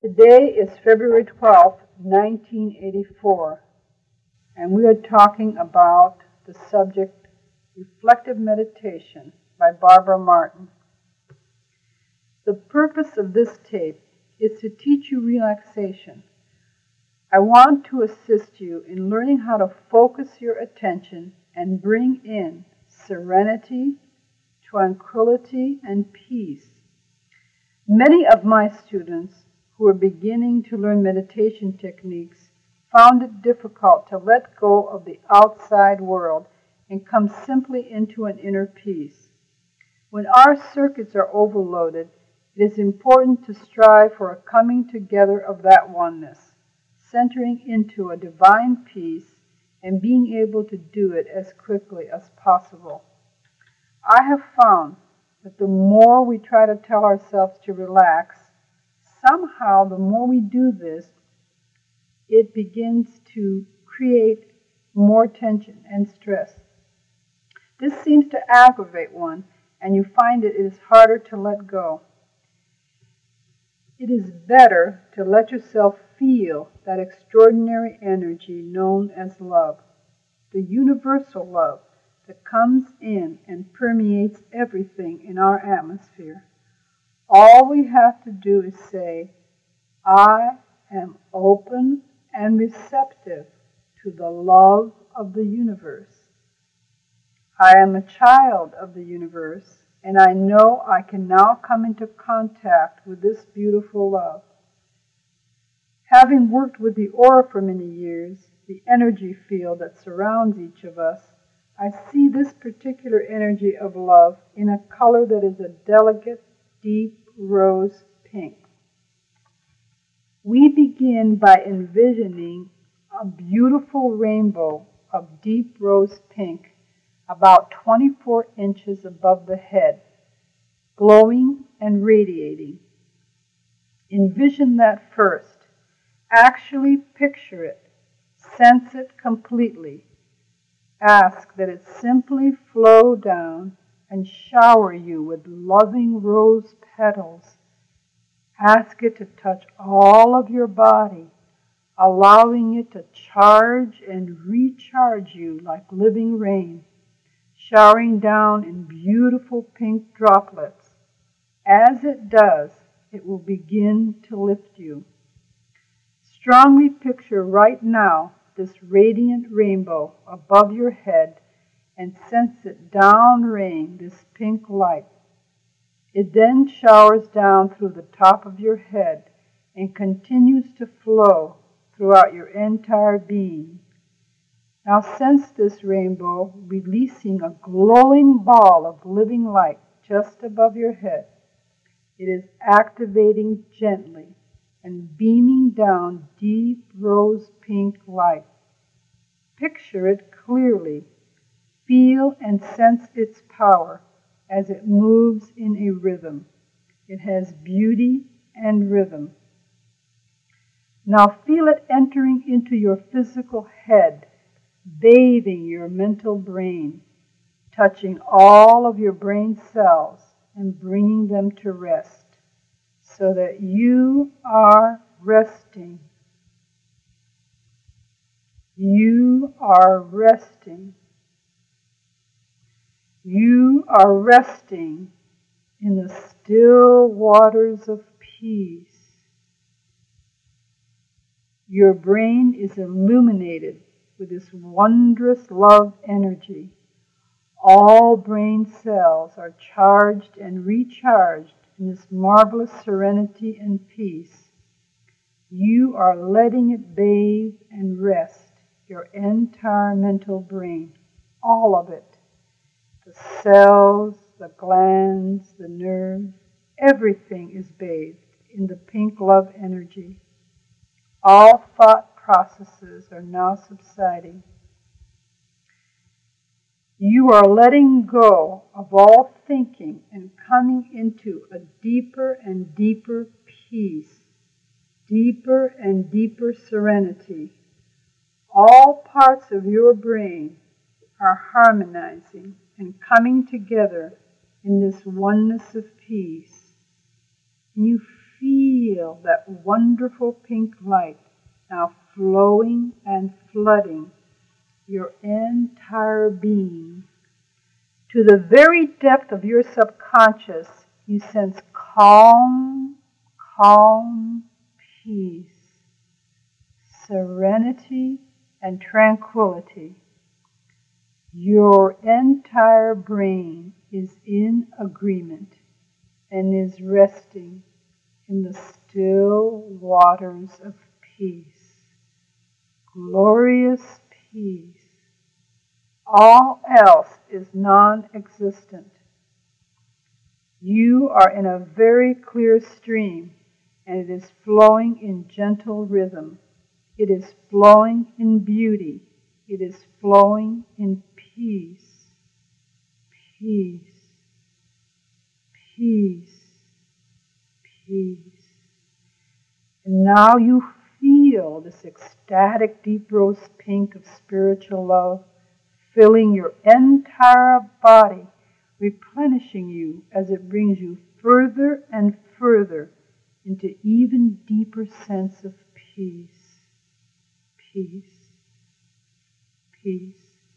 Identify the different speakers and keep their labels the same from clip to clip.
Speaker 1: Today is February 12th, 1984, and we are talking about the subject Reflective Meditation by Barbara Martin. The purpose of this tape is to teach you relaxation. I want to assist you in learning how to focus your attention and bring in serenity, tranquility, and peace. Many of my students who are beginning to learn meditation techniques found it difficult to let go of the outside world and come simply into an inner peace. When our circuits are overloaded, it is important to strive for a coming together of that oneness, centering into a divine peace and being able to do it as quickly as possible. I have found that the more we try to tell ourselves to relax, somehow the more we do this, it begins to create more tension and stress. This seems to aggravate one, and you find it is harder to let go. It is better to let yourself feel that extraordinary energy known as love, the universal love that comes in and permeates everything in our atmosphere. All we have to do is say, I am open and receptive to the love of the universe. I am a child of the universe, and I know I can now come into contact with this beautiful love. Having worked with the aura for many years, the energy field that surrounds each of us, I see this particular energy of love in a color that is a delicate, deep rose pink. We begin by envisioning a beautiful rainbow of deep rose pink about 24 inches above the head, glowing and radiating. Envision that first. Actually picture it. Sense it completely. Ask that it simply flow down and shower you with loving rose petals. Ask it to touch all of your body, allowing it to charge and recharge you like living rain, showering down in beautiful pink droplets. As it does, it will begin to lift you. Strongly picture right now this radiant rainbow above your head and sense it downraying this pink light. It then showers down through the top of your head and continues to flow throughout your entire being. Now sense this rainbow releasing a glowing ball of living light just above your head. It is activating gently and beaming down deep rose pink light. Picture it clearly. Feel and sense its power as it moves in a rhythm. It has beauty and rhythm. Now feel it entering into your physical head, bathing your mental brain, touching all of your brain cells and bringing them to rest, so that you are resting. You are resting. You are resting in the still waters of peace. Your brain is illuminated with this wondrous love energy. All brain cells are charged and recharged in this marvelous serenity and peace. You are letting it bathe and rest your entire mental brain, all of it. The cells, the glands, the nerves, everything is bathed in the pink love energy. All thought processes are now subsiding. You are letting go of all thinking and coming into a deeper and deeper peace, deeper and deeper serenity. All parts of your brain are harmonizing and coming together in this oneness of peace. And you feel that wonderful pink light now flowing and flooding your entire being. To the very depth of your subconscious, you sense calm, peace, serenity, and tranquility. Your entire brain is in agreement and is resting in the still waters of peace. Glorious peace. All else is non-existent. You are in a very clear stream, and it is flowing in gentle rhythm. It is flowing in beauty. It is flowing in peace. Peace. Peace. Peace. And now you feel this ecstatic deep rose pink of spiritual love filling your entire body, replenishing you as it brings you further and further into even deeper sense of peace. Peace. Peace.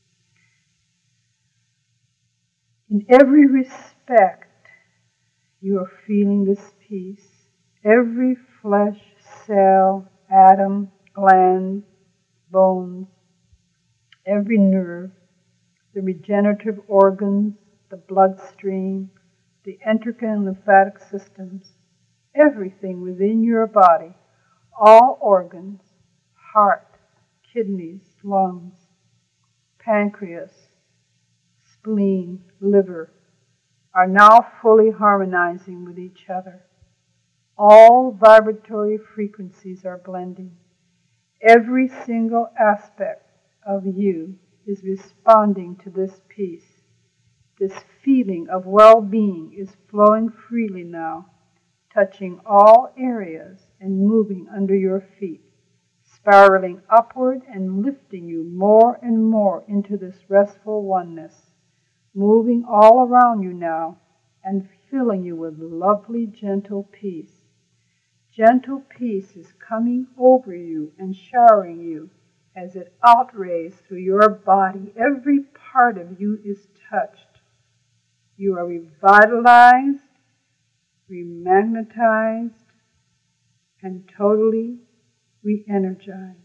Speaker 1: In every respect, you are feeling this peace. Every flesh, cell, atom, gland, bones, every nerve, the regenerative organs, the bloodstream, the endocrine and lymphatic systems, everything within your body, all organs, heart, kidneys, lungs, pancreas, spleen, liver, are now fully harmonizing with each other. All vibratory frequencies are blending. Every single aspect of you is responding to this peace. This feeling of well-being is flowing freely now, touching all areas and moving under your feet, spiraling upward and lifting you more and more into this restful oneness, moving all around you now and filling you with lovely, gentle peace. Gentle peace is coming over you and showering you as it outrays through your body. Every part of you is touched. You are revitalized, remagnetized, and totally re-energized.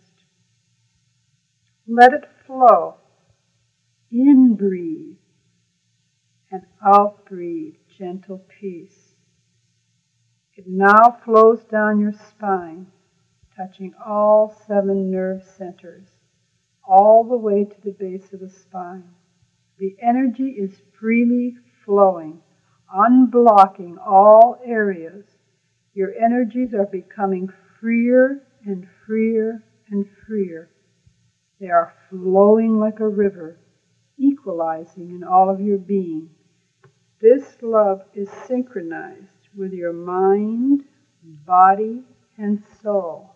Speaker 1: Let it flow. In-breathe and out-breathe gentle peace. It now flows down your spine, touching all 7 nerve centers, all the way to the base of the spine. The energy is freely flowing, unblocking all areas. Your energies are becoming freer and freer and freer. They are flowing like a river, equalizing in all of your being. This love is synchronized with your mind, body, and soul.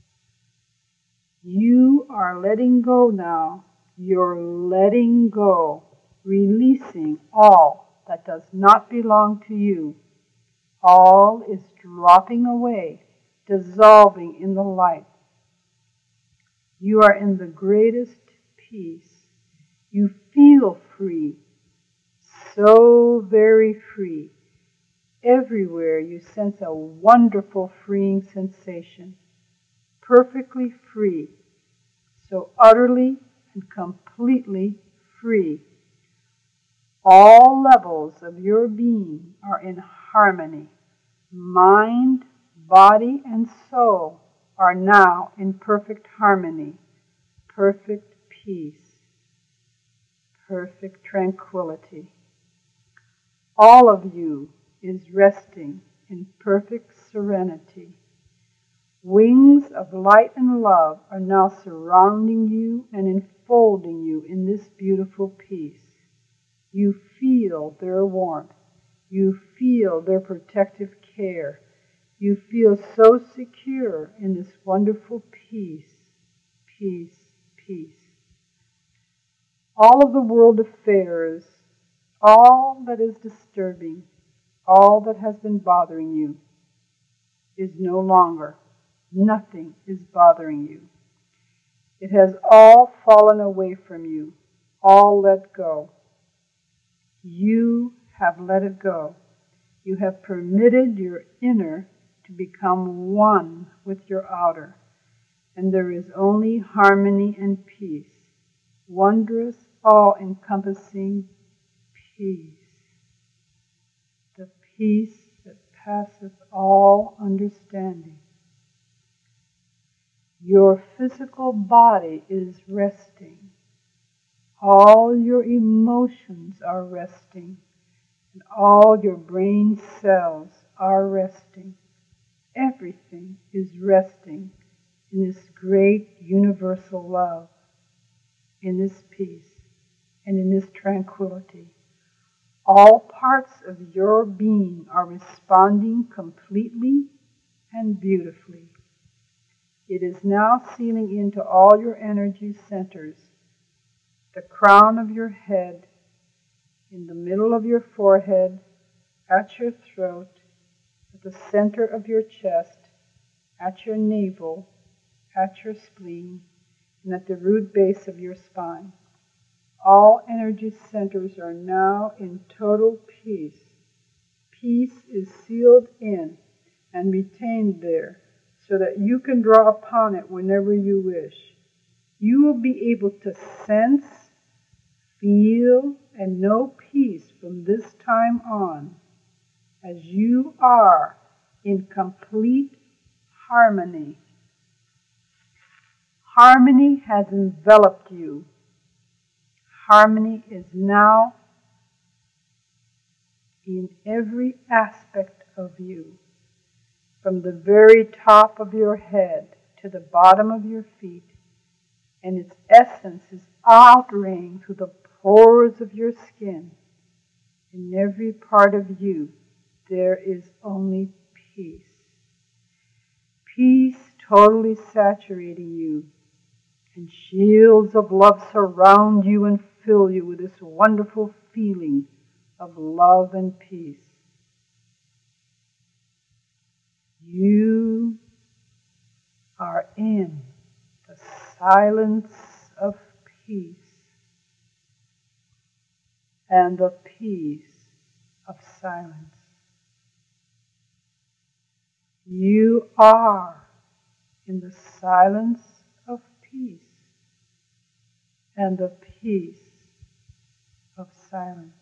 Speaker 1: You are letting go now. You're letting go, releasing all that does not belong to you. All is dropping away, dissolving in the light. You are in the greatest peace. You feel free, so very free. Everywhere you sense a wonderful freeing sensation, perfectly free, so utterly and completely free. All levels of your being are in harmony. Mind, body, and soul are now in perfect harmony, perfect peace, perfect tranquility. All of you is resting in perfect serenity. Wings of light and love are now surrounding you and enfolding you in this beautiful peace. You feel their warmth. You feel their protective care. You feel so secure in this wonderful peace, peace, peace. All of the world affairs, all that is disturbing, all that has been bothering you, is no longer. Nothing is bothering you. It has all fallen away from you, all let go. You have let it go. You have permitted your inner to become one with your outer, and there is only harmony and peace, wondrous, all-encompassing peace, the peace that passeth all understanding. Your physical body is resting. All your emotions are resting, and all your brain cells are resting. Everything is resting in this great universal love, in this peace, and in this tranquility. All parts of your being are responding completely and beautifully. It is now sealing into all your energy centers, the crown of your head, in the middle of your forehead, at your throat, at the center of your chest, at your navel, at your spleen, and at the root base of your spine. All energy centers are now in total peace. Peace is sealed in and retained there so that you can draw upon it whenever you wish. You will be able to sense, feel, and know peace from this time on, as you are in complete harmony. Harmony has enveloped you. Harmony is now in every aspect of you, from the very top of your head to the bottom of your feet, and its essence is outraying through the pores of your skin. In every part of you, there is only peace. Peace totally saturating you, and shields of love surround you and fill you with this wonderful feeling of love and peace. You are in the silence of peace and the peace of silence. You are in the silence of peace and the peace of silence.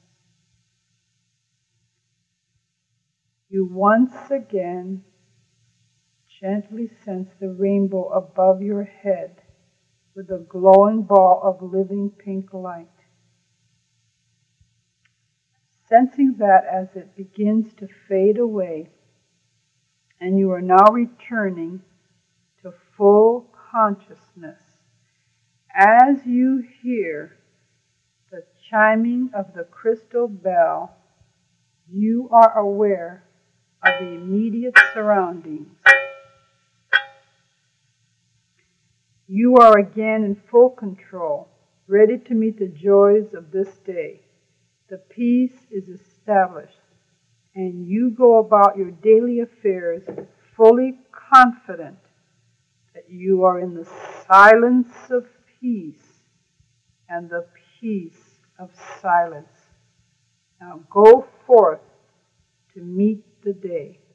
Speaker 1: You once again gently sense the rainbow above your head with a glowing ball of living pink light. Sensing that as it begins to fade away, and you are now returning to full consciousness, as you hear the chiming of the crystal bell, you are aware of the immediate surroundings. You are again in full control, ready to meet the joys of this day. The peace is established, and you go about your daily affairs fully confident that you are in the silence of peace and the peace of silence. Now go forth to meet the day.